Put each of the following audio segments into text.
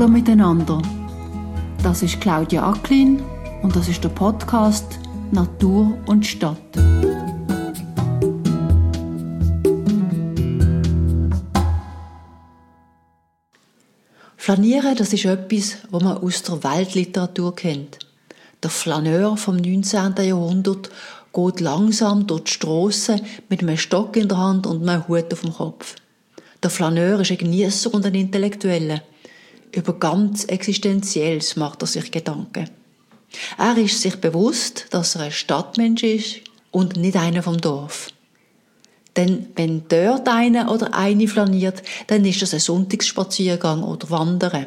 Hallo miteinander, das ist Claudia Acklin und das ist der Podcast Natur und Stadt. Flanieren, das ist etwas, was man aus der Weltliteratur kennt. Der Flaneur vom 19. Jahrhundert geht langsam durch die Strassen mit einem Stock in der Hand und einem Hut auf dem Kopf. Der Flaneur ist ein Geniesser und ein Intellektueller. Über ganz Existenzielles macht er sich Gedanken. Er ist sich bewusst, dass er ein Stadtmensch ist und nicht einer vom Dorf. Denn wenn dort einer oder eine flaniert, dann ist das ein Sonntagsspaziergang oder Wandern.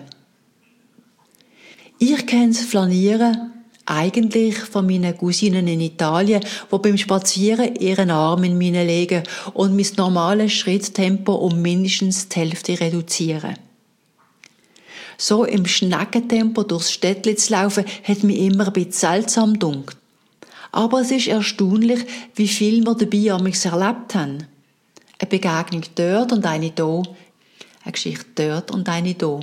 Ich kenne das Flanieren eigentlich von meinen Cousinen in Italien, die beim Spazieren ihren Arm in meine legen und mein normales Schritttempo um mindestens die Hälfte reduzieren. So im Schneckentempo durchs Städtli zu laufen, hat mich immer ein bisschen seltsam gedunkt. Aber es ist erstaunlich, wie viel wir dabei amigs erlebt haben. Eine Begegnung dort und eine da, eine Geschichte dort und eine da.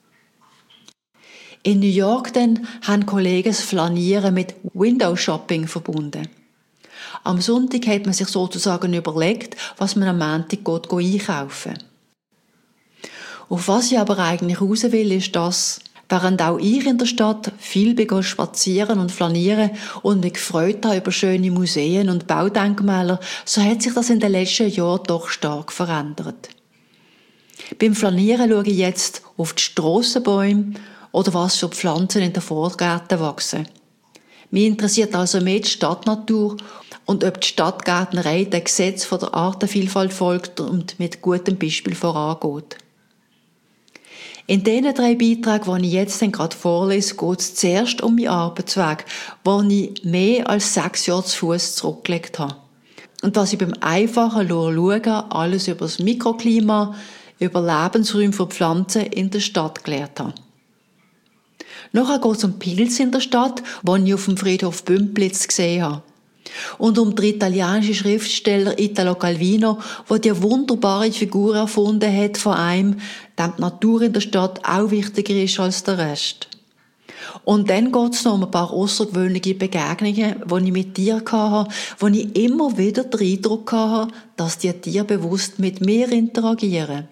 In New York dann haben Kollegen das Flanieren mit Window-Shopping verbunden. Am Sonntag hat man sich sozusagen überlegt, was man am Montag einkaufen geht. Auf was ich aber eigentlich raus will, ist das, während auch ich in der Stadt viel spazieren und flanieren und mich gefreut habe über schöne Museen und Baudenkmäler, so hat sich das in den letzten Jahren doch stark verändert. Beim Flanieren schaue ich jetzt auf die Strassenbäume oder was für Pflanzen in den Vorgärten wachsen. Mich interessiert also mehr die Stadtnatur und ob die Stadtgärtnerei dem Gesetz von der Artenvielfalt folgt und mit gutem Beispiel vorangeht. In diesen 3 Beiträgen, die ich jetzt gerade vorlese, geht es zuerst um meinen Arbeitsweg, wo ich mehr als 6 Jahre zu Fuss zurückgelegt habe. Und was ich beim einfachen Schauen alles über das Mikroklima, über Lebensräume für Pflanzen in der Stadt gelernt habe. Nachher geht es um Pilze in der Stadt, die ich auf dem Friedhof Bümplitz gesehen habe. Und um den italienischen Schriftsteller Italo Calvino, der die wunderbare Figur erfunden hat von einem, dem die Natur in der Stadt auch wichtiger ist als der Rest. Und dann geht es noch um ein paar außergewöhnliche Begegnungen, die ich mit Tieren hatte, wo ich immer wieder den Eindruck hatte, dass die Tiere bewusst mit mir interagieren.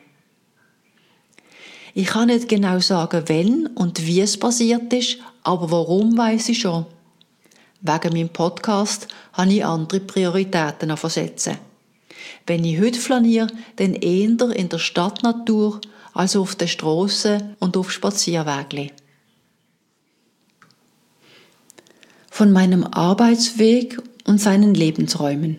Ich kann nicht genau sagen, wann und wie es passiert ist, aber warum weiss ich schon. Wegen meinem Podcast habe ich andere Prioritäten versetzen. Wenn ich heute flaniere, dann eher in der Stadtnatur als auf den Strassen und auf Spazierwegen. Von meinem Arbeitsweg und seinen Lebensräumen.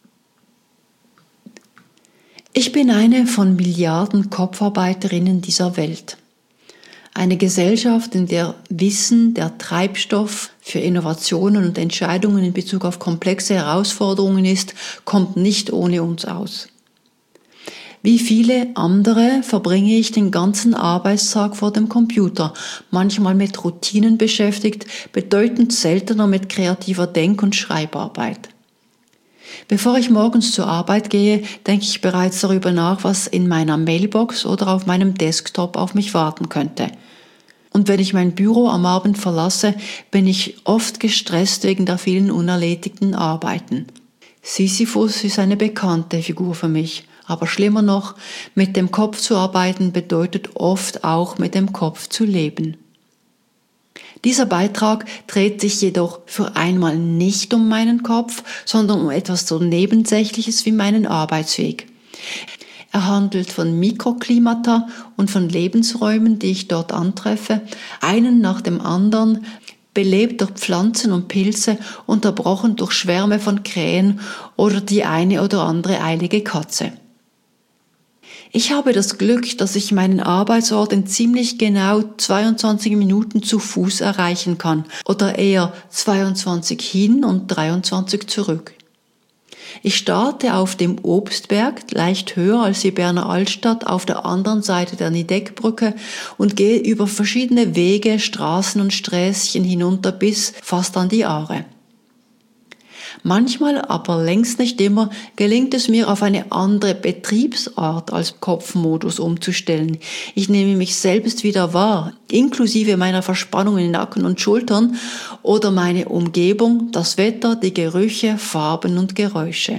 Ich bin eine von Milliarden Kopfarbeiterinnen dieser Welt. Eine Gesellschaft, in der Wissen der Treibstoff für Innovationen und Entscheidungen in Bezug auf komplexe Herausforderungen ist, kommt nicht ohne uns aus. Wie viele andere verbringe ich den ganzen Arbeitstag vor dem Computer, manchmal mit Routinen beschäftigt, bedeutend seltener mit kreativer Denk- und Schreibarbeit. Bevor ich morgens zur Arbeit gehe, denke ich bereits darüber nach, was in meiner Mailbox oder auf meinem Desktop auf mich warten könnte. Und wenn ich mein Büro am Abend verlasse, bin ich oft gestresst wegen der vielen unerledigten Arbeiten. Sisyphus ist eine bekannte Figur für mich, aber schlimmer noch, mit dem Kopf zu arbeiten bedeutet oft auch mit dem Kopf zu leben. Dieser Beitrag dreht sich jedoch für einmal nicht um meinen Kopf, sondern um etwas so Nebensächliches wie meinen Arbeitsweg. Er handelt von Mikroklimata und von Lebensräumen, die ich dort antreffe, einen nach dem anderen, belebt durch Pflanzen und Pilze, unterbrochen durch Schwärme von Krähen oder die eine oder andere eilige Katze. Ich habe das Glück, dass ich meinen Arbeitsort in ziemlich genau 22 Minuten zu Fuß erreichen kann, oder eher 22 hin und 23 zurück. Ich starte auf dem Obstberg, leicht höher als die Berner Altstadt, auf der anderen Seite der Nideckbrücke und gehe über verschiedene Wege, Straßen und Sträßchen hinunter bis fast an die Aare. Manchmal, aber längst nicht immer, gelingt es mir, auf eine andere Betriebsart als Kopfmodus umzustellen. Ich nehme mich selbst wieder wahr, inklusive meiner Verspannungen in Nacken und Schultern oder meine Umgebung, das Wetter, die Gerüche, Farben und Geräusche.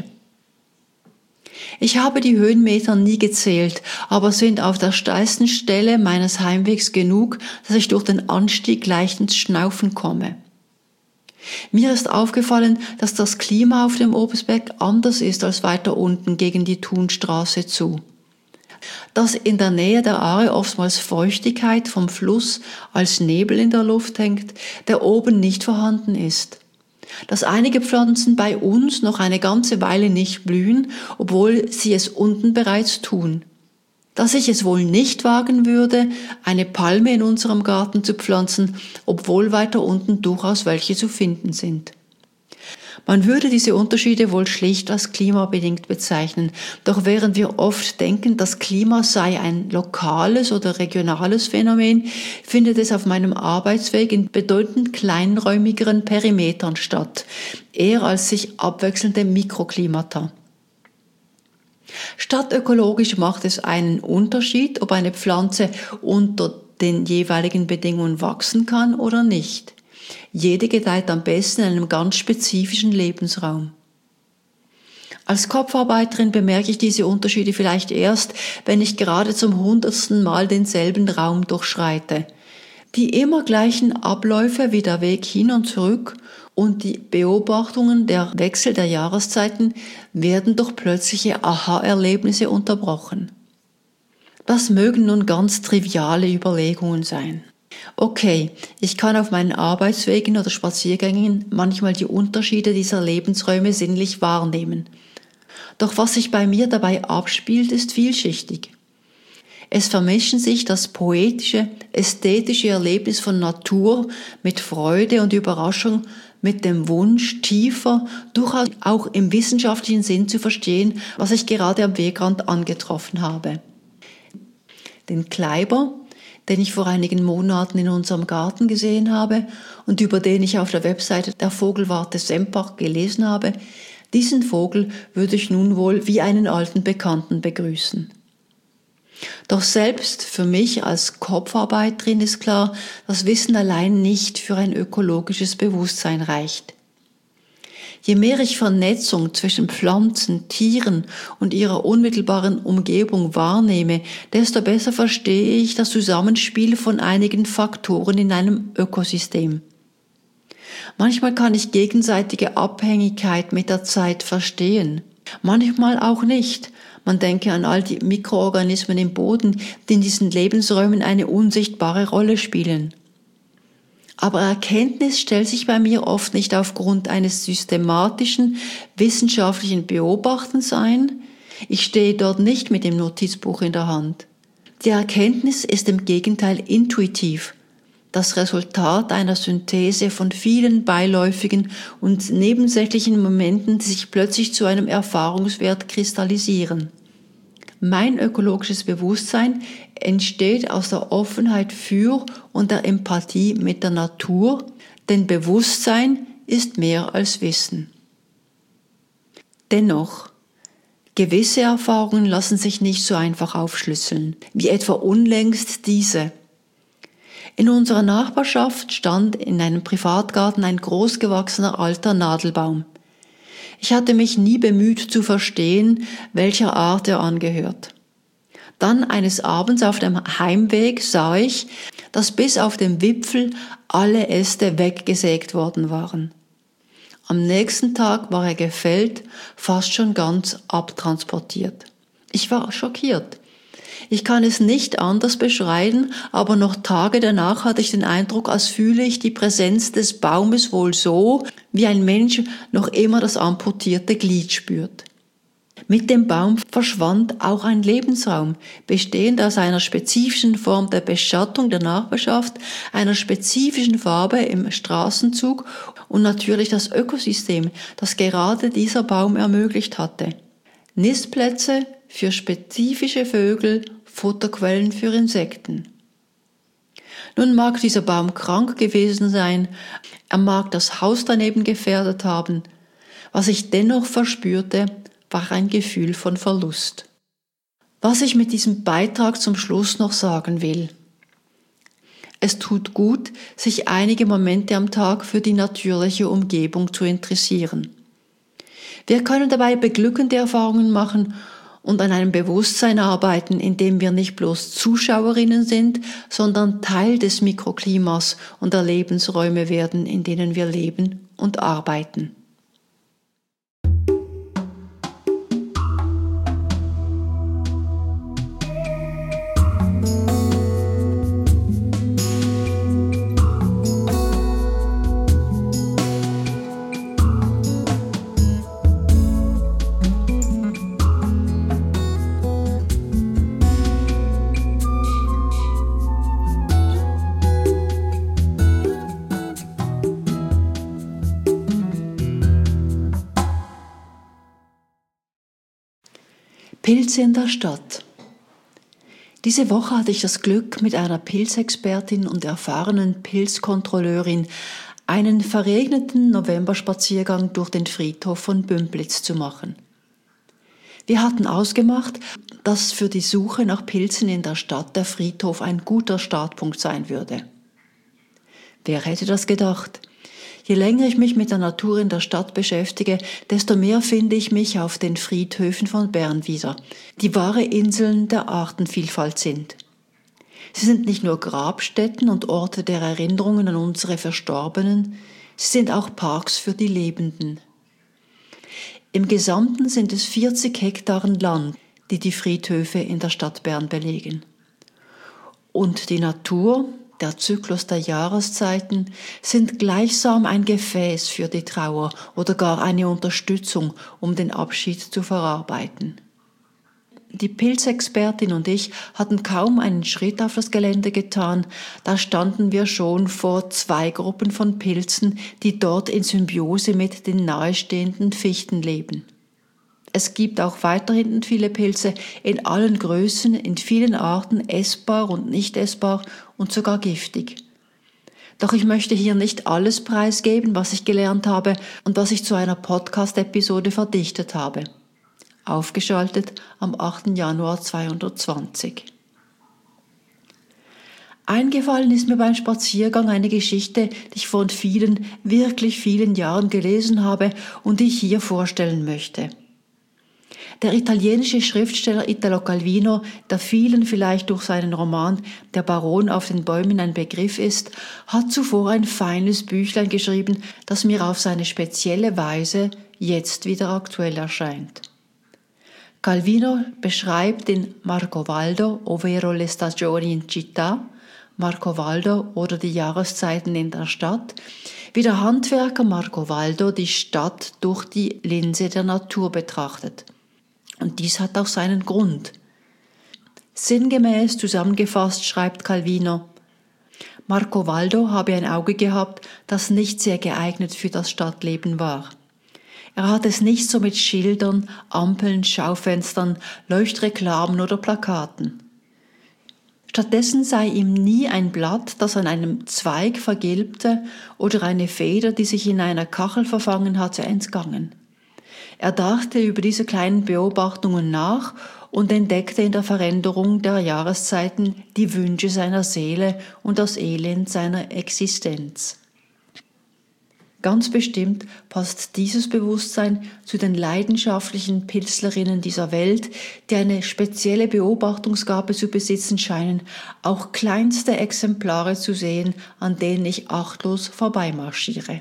Ich habe die Höhenmeter nie gezählt, aber sind auf der steilsten Stelle meines Heimwegs genug, dass ich durch den Anstieg leicht ins Schnaufen komme. Mir ist aufgefallen, dass das Klima auf dem Oberberg anders ist als weiter unten gegen die Thunstraße zu. Dass in der Nähe der Aare oftmals Feuchtigkeit vom Fluss als Nebel in der Luft hängt, der oben nicht vorhanden ist. Dass einige Pflanzen bei uns noch eine ganze Weile nicht blühen, obwohl sie es unten bereits tun. Dass ich es wohl nicht wagen würde, eine Palme in unserem Garten zu pflanzen, obwohl weiter unten durchaus welche zu finden sind. Man würde diese Unterschiede wohl schlicht als klimabedingt bezeichnen, doch während wir oft denken, das Klima sei ein lokales oder regionales Phänomen, findet es auf meinem Arbeitsweg in bedeutend kleinräumigeren Perimetern statt, eher als sich abwechselnde Mikroklimata. Stadtökologisch macht es einen Unterschied, ob eine Pflanze unter den jeweiligen Bedingungen wachsen kann oder nicht. Jede gedeiht am besten in einem ganz spezifischen Lebensraum. Als Kopfarbeiterin bemerke ich diese Unterschiede vielleicht erst, wenn ich gerade zum 100. Mal denselben Raum durchschreite. Die immer gleichen Abläufe wie der Weg hin und zurück und die Beobachtungen der Wechsel der Jahreszeiten werden durch plötzliche Aha-Erlebnisse unterbrochen. Das mögen nun ganz triviale Überlegungen sein. Okay, ich kann auf meinen Arbeitswegen oder Spaziergängen manchmal die Unterschiede dieser Lebensräume sinnlich wahrnehmen. Doch was sich bei mir dabei abspielt, ist vielschichtig. Es vermischen sich das poetische, ästhetische Erlebnis von Natur mit Freude und Überraschung, mit dem Wunsch, tiefer, durchaus auch im wissenschaftlichen Sinn zu verstehen, was ich gerade am Wegrand angetroffen habe. Den Kleiber, den ich vor einigen Monaten in unserem Garten gesehen habe und über den ich auf der Webseite der Vogelwarte Sempach gelesen habe, diesen Vogel würde ich nun wohl wie einen alten Bekannten begrüßen. Doch selbst für mich als Kopfarbeiterin ist klar, dass Wissen allein nicht für ein ökologisches Bewusstsein reicht. Je mehr ich Vernetzung zwischen Pflanzen, Tieren und ihrer unmittelbaren Umgebung wahrnehme, desto besser verstehe ich das Zusammenspiel von einigen Faktoren in einem Ökosystem. Manchmal kann ich gegenseitige Abhängigkeit mit der Zeit verstehen, manchmal auch nicht. Man denke an all die Mikroorganismen im Boden, die in diesen Lebensräumen eine unsichtbare Rolle spielen. Aber Erkenntnis stellt sich bei mir oft nicht aufgrund eines systematischen, wissenschaftlichen Beobachtens ein. Ich stehe dort nicht mit dem Notizbuch in der Hand. Die Erkenntnis ist im Gegenteil intuitiv, das Resultat einer Synthese von vielen beiläufigen und nebensächlichen Momenten, die sich plötzlich zu einem Erfahrungswert kristallisieren. Mein ökologisches Bewusstsein entsteht aus der Offenheit für und der Empathie mit der Natur, denn Bewusstsein ist mehr als Wissen. Dennoch, gewisse Erfahrungen lassen sich nicht so einfach aufschlüsseln, wie etwa unlängst diese. In unserer Nachbarschaft stand in einem Privatgarten ein großgewachsener alter Nadelbaum. Ich hatte mich nie bemüht zu verstehen, welcher Art er angehört. Dann eines Abends auf dem Heimweg sah ich, dass bis auf den Wipfel alle Äste weggesägt worden waren. Am nächsten Tag war er gefällt, fast schon ganz abtransportiert. Ich war schockiert. Ich kann es nicht anders beschreiben, aber noch Tage danach hatte ich den Eindruck, als fühle ich die Präsenz des Baumes wohl so, wie ein Mensch noch immer das amputierte Glied spürt. Mit dem Baum verschwand auch ein Lebensraum, bestehend aus einer spezifischen Form der Beschattung der Nachbarschaft, einer spezifischen Farbe im Straßenzug und natürlich das Ökosystem, das gerade dieser Baum ermöglicht hatte. Nistplätze für spezifische Vögel, Futterquellen für Insekten. Nun mag dieser Baum krank gewesen sein, er mag das Haus daneben gefährdet haben, Was ich dennoch verspürte, war ein Gefühl von Verlust. Was ich mit diesem Beitrag zum Schluss noch sagen will. Es tut gut, sich einige Momente am Tag für die natürliche Umgebung zu interessieren. Wir können dabei beglückende Erfahrungen machen und an einem Bewusstsein arbeiten, in dem wir nicht bloß Zuschauerinnen sind, sondern Teil des Mikroklimas und der Lebensräume werden, in denen wir leben und arbeiten. Pilze in der Stadt. Diese Woche hatte ich das Glück, mit einer Pilzexpertin und erfahrenen Pilzkontrolleurin einen verregneten Novemberspaziergang durch den Friedhof von Bümplitz zu machen. Wir hatten ausgemacht, dass für die Suche nach Pilzen in der Stadt der Friedhof ein guter Startpunkt sein würde. Wer hätte das gedacht? Je länger ich mich mit der Natur in der Stadt beschäftige, desto mehr finde ich mich auf den Friedhöfen von Bern wieder, die wahre Inseln der Artenvielfalt sind. Sie sind nicht nur Grabstätten und Orte der Erinnerungen an unsere Verstorbenen, sie sind auch Parks für die Lebenden. Im Gesamten sind es 40 Hektaren Land, die die Friedhöfe in der Stadt Bern belegen. Und die Natur, der Zyklus der Jahreszeiten, sind gleichsam ein Gefäß für die Trauer oder gar eine Unterstützung, um den Abschied zu verarbeiten. Die Pilzexpertin und ich hatten kaum einen Schritt auf das Gelände getan, da standen wir schon vor 2 Gruppen von Pilzen, die dort in Symbiose mit den nahestehenden Fichten leben. Es gibt auch weiterhin viele Pilze in allen Größen, in vielen Arten, essbar und nicht essbar und sogar giftig. Doch ich möchte hier nicht alles preisgeben, was ich gelernt habe und was ich zu einer Podcast-Episode verdichtet habe. Aufgeschaltet am 8. Januar 2020. Eingefallen ist mir beim Spaziergang eine Geschichte, die ich vor vielen, wirklich vielen Jahren gelesen habe und die ich hier vorstellen möchte. Der italienische Schriftsteller Italo Calvino, der vielen vielleicht durch seinen Roman Der Baron auf den Bäumen ein Begriff ist, hat zuvor ein feines Büchlein geschrieben, das mir auf seine spezielle Weise jetzt wieder aktuell erscheint. Calvino beschreibt in Marco Valdo, ovvero le stagioni in città, Marco Valdo oder die Jahreszeiten in der Stadt, wie der Handwerker Marco Valdo die Stadt durch die Linse der Natur betrachtet. Und dies hat auch seinen Grund. Sinngemäß zusammengefasst schreibt Calvino: Marco Valdo habe ein Auge gehabt, das nicht sehr geeignet für das Stadtleben war. Er hat es nicht so mit Schildern, Ampeln, Schaufenstern, Leuchtreklamen oder Plakaten. Stattdessen sei ihm nie ein Blatt, das an einem Zweig vergilbte, oder eine Feder, die sich in einer Kachel verfangen hatte, entgangen. Er dachte über diese kleinen Beobachtungen nach und entdeckte in der Veränderung der Jahreszeiten die Wünsche seiner Seele und das Elend seiner Existenz. Ganz bestimmt passt dieses Bewusstsein zu den leidenschaftlichen Pilzlerinnen dieser Welt, die eine spezielle Beobachtungsgabe zu besitzen scheinen, auch kleinste Exemplare zu sehen, an denen ich achtlos vorbeimarschiere.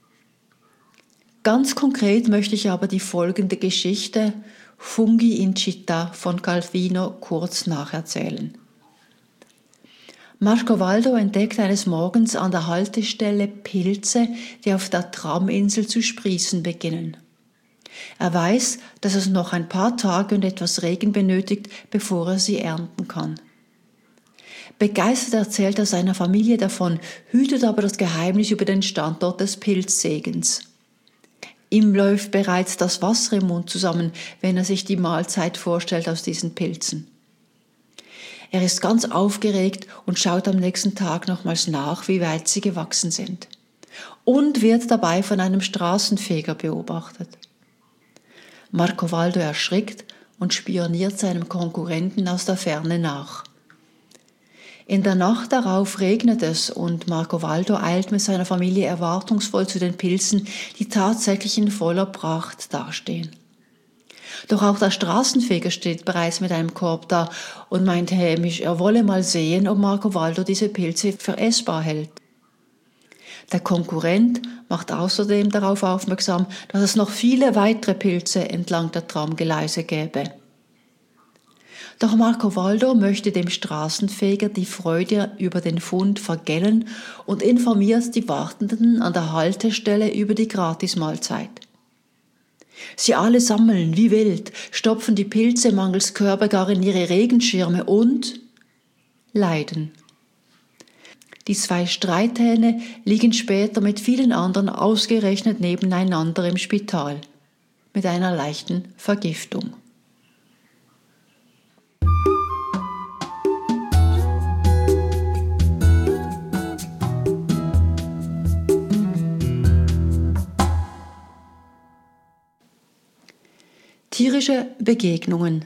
Ganz konkret möchte ich aber die folgende Geschichte Funghi in Città von Calvino kurz nacherzählen. Marco Valdo entdeckt eines Morgens an der Haltestelle Pilze, die auf der Traminsel zu sprießen beginnen. Er weiß, dass es noch ein paar Tage und etwas Regen benötigt, bevor er sie ernten kann. Begeistert erzählt er seiner Familie davon, hütet aber das Geheimnis über den Standort des Pilzsegens. Ihm läuft bereits das Wasser im Mund zusammen, wenn er sich die Mahlzeit vorstellt aus diesen Pilzen. Er ist ganz aufgeregt und schaut am nächsten Tag nochmals nach, wie weit sie gewachsen sind. und wird dabei von einem Straßenfeger beobachtet. Marco-Valdo erschrickt und spioniert seinem Konkurrenten aus der Ferne nach. In der Nacht darauf regnet es und Marco-Valdo eilt mit seiner Familie erwartungsvoll zu den Pilzen, die tatsächlich in voller Pracht dastehen. Doch auch der Straßenfeger steht bereits mit einem Korb da und meint hämisch, er wolle mal sehen, ob Marco-Valdo diese Pilze für essbar hält. Der Konkurrent macht außerdem darauf aufmerksam, dass es noch viele weitere Pilze entlang der Tramgeleise gäbe. Doch Marco-Valdo möchte dem Straßenfeger die Freude über den Fund vergällen und informiert die Wartenden an der Haltestelle über die Gratismahlzeit. Sie alle sammeln wie wild, stopfen die Pilze mangels Körbe gar in ihre Regenschirme und leiden. Die zwei Streithähne liegen später mit vielen anderen ausgerechnet nebeneinander im Spital, mit einer leichten Vergiftung. Tierische Begegnungen.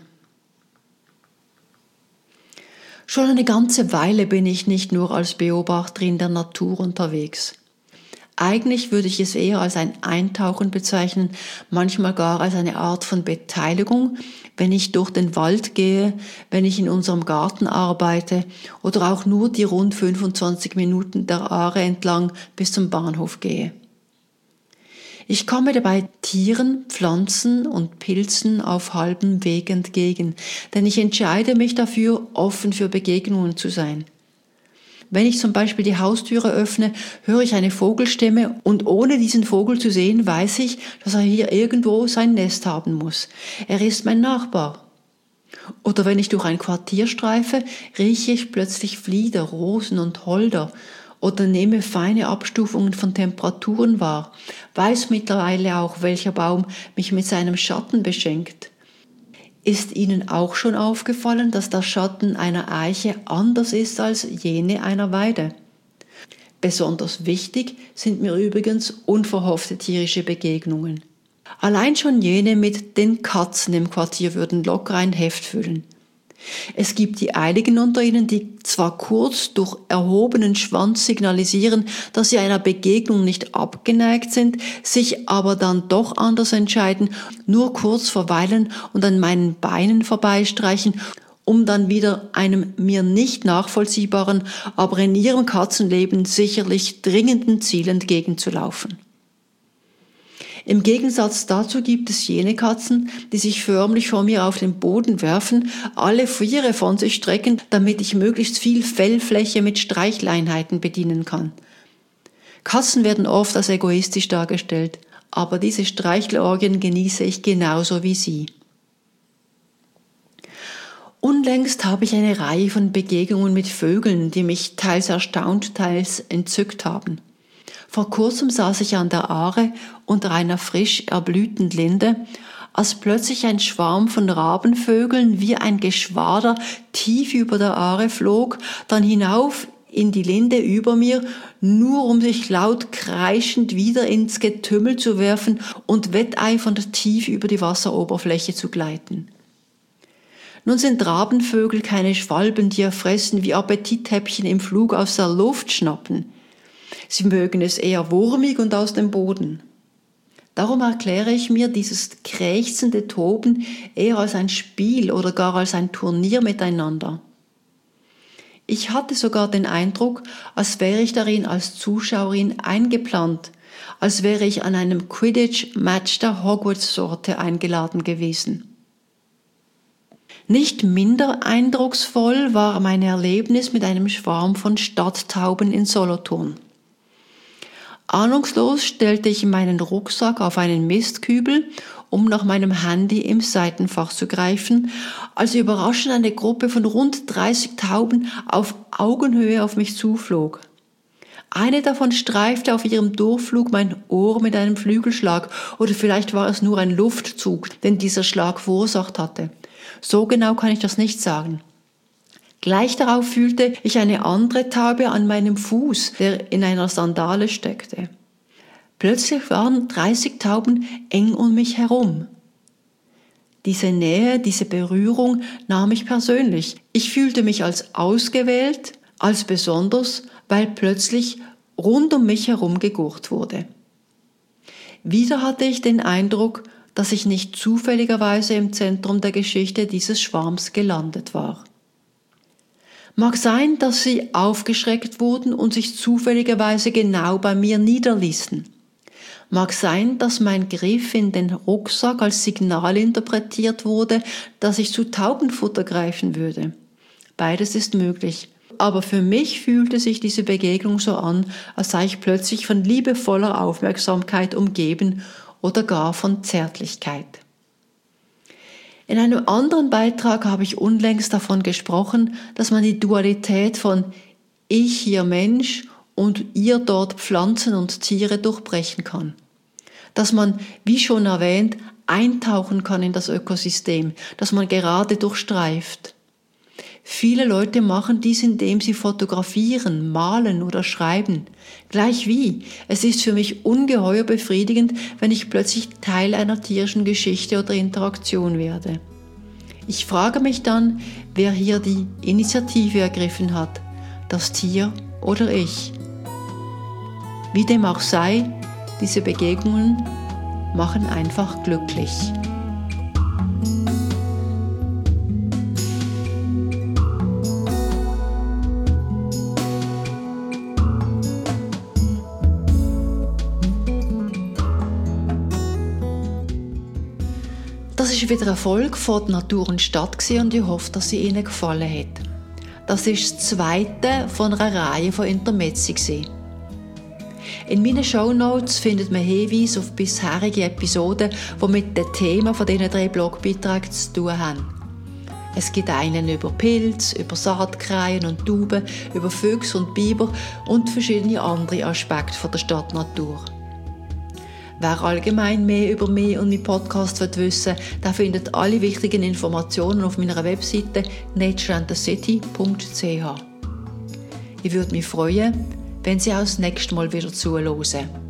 Schon eine ganze Weile bin ich nicht nur als Beobachterin der Natur unterwegs. Eigentlich würde ich es eher als ein Eintauchen bezeichnen, manchmal gar als eine Art von Beteiligung, wenn ich durch den Wald gehe, wenn ich in unserem Garten arbeite oder auch nur die rund 25 Minuten der Aare entlang bis zum Bahnhof gehe. Ich komme dabei Tieren, Pflanzen und Pilzen auf halbem Weg entgegen, denn ich entscheide mich dafür, offen für Begegnungen zu sein. Wenn ich zum Beispiel die Haustüre öffne, höre ich eine Vogelstimme und ohne diesen Vogel zu sehen, weiß ich, dass er hier irgendwo sein Nest haben muss. Er ist mein Nachbar. Oder wenn ich durch ein Quartier streife, rieche ich plötzlich Flieder, Rosen und Holder oder nehme feine Abstufungen von Temperaturen wahr, weiß mittlerweile auch, welcher Baum mich mit seinem Schatten beschenkt. Ist Ihnen auch schon aufgefallen, dass der Schatten einer Eiche anders ist als jene einer Weide? Besonders wichtig sind mir übrigens unverhoffte tierische Begegnungen. Allein schon jene mit den Katzen im Quartier würden locker ein Heft füllen. Es gibt die Eiligen unter ihnen, die zwar kurz durch erhobenen Schwanz signalisieren, dass sie einer Begegnung nicht abgeneigt sind, sich aber dann doch anders entscheiden, nur kurz verweilen und an meinen Beinen vorbeistreichen, um dann wieder einem mir nicht nachvollziehbaren, aber in ihrem Katzenleben sicherlich dringenden Ziel entgegenzulaufen. Im Gegensatz dazu gibt es jene Katzen, die sich förmlich vor mir auf den Boden werfen, alle Viere von sich strecken, damit ich möglichst viel Fellfläche mit Streichleinheiten bedienen kann. Katzen werden oft als egoistisch dargestellt, aber diese Streichelorgien genieße ich genauso wie sie. Unlängst habe ich eine Reihe von Begegnungen mit Vögeln, die mich teils erstaunt, teils entzückt haben. Vor kurzem saß ich an der Aare unter einer frisch erblühten Linde, als plötzlich ein Schwarm von Rabenvögeln wie ein Geschwader tief über der Aare flog, dann hinauf in die Linde über mir, nur um sich laut kreischend wieder ins Getümmel zu werfen und wetteifernd tief über die Wasseroberfläche zu gleiten. Nun sind Rabenvögel keine Schwalben, die erfressen wie Appetithäppchen im Flug aus der Luft schnappen. Sie mögen es eher wurmig und aus dem Boden. Darum erkläre ich mir dieses krächzende Toben eher als ein Spiel oder gar als ein Turnier miteinander. Ich hatte sogar den Eindruck, als wäre ich darin als Zuschauerin eingeplant, als wäre ich an einem Quidditch-Match der Hogwarts-Sorte eingeladen gewesen. Nicht minder eindrucksvoll war mein Erlebnis mit einem Schwarm von Stadttauben in Solothurn. Ahnungslos stellte ich meinen Rucksack auf einen Mistkübel, um nach meinem Handy im Seitenfach zu greifen, als überraschend eine Gruppe von rund 30 Tauben auf Augenhöhe auf mich zuflog. Eine davon streifte auf ihrem Durchflug mein Ohr mit einem Flügelschlag, oder vielleicht war es nur ein Luftzug, den dieser Schlag verursacht hatte. So genau kann ich das nicht sagen. Gleich darauf fühlte ich eine andere Taube an meinem Fuß, der in einer Sandale steckte. Plötzlich waren 30 Tauben eng um mich herum. Diese Nähe, diese Berührung nahm ich persönlich. Ich fühlte mich als ausgewählt, als besonders, weil plötzlich rund um mich herum gegurrt wurde. Wieder hatte ich den Eindruck, dass ich nicht zufälligerweise im Zentrum der Geschichte dieses Schwarms gelandet war. Mag sein, dass sie aufgeschreckt wurden und sich zufälligerweise genau bei mir niederließen. Mag sein, dass mein Griff in den Rucksack als Signal interpretiert wurde, dass ich zu Taubenfutter greifen würde. Beides ist möglich. Aber für mich fühlte sich diese Begegnung so an, als sei ich plötzlich von liebevoller Aufmerksamkeit umgeben oder gar von Zärtlichkeit. In einem anderen Beitrag habe ich unlängst davon gesprochen, dass man die Dualität von ich hier Mensch und ihr dort Pflanzen und Tiere durchbrechen kann. Dass man, wie schon erwähnt, eintauchen kann in das Ökosystem, das man gerade durchstreift. Viele Leute machen dies, indem sie fotografieren, malen oder schreiben. Gleich wie, es ist für mich ungeheuer befriedigend, wenn ich plötzlich Teil einer tierischen Geschichte oder Interaktion werde. Ich frage mich dann, wer hier die Initiative ergriffen hat, das Tier oder ich. Wie dem auch sei, diese Begegnungen machen einfach glücklich. Das ist wieder eine Folge von Natur und Stadt und ich hoffe, dass sie Ihnen gefallen hat. Das ist das zweite von einer Reihe von Intermezzi. In meinen Shownotes findet man Hinweise auf bisherige Episoden, die mit den Themen von diesen 3 Blogbeiträgen zu tun haben. Es gibt einen über Pilze, über Saatkrähen und Tauben, über Füchse und Biber und verschiedene andere Aspekte von der Stadtnatur. Wer allgemein mehr über mich und meinen Podcast wissen will, der findet alle wichtigen Informationen auf meiner Webseite natureandthecity.ch. Ich würde mich freuen, wenn Sie auch das nächste Mal wieder zuhören.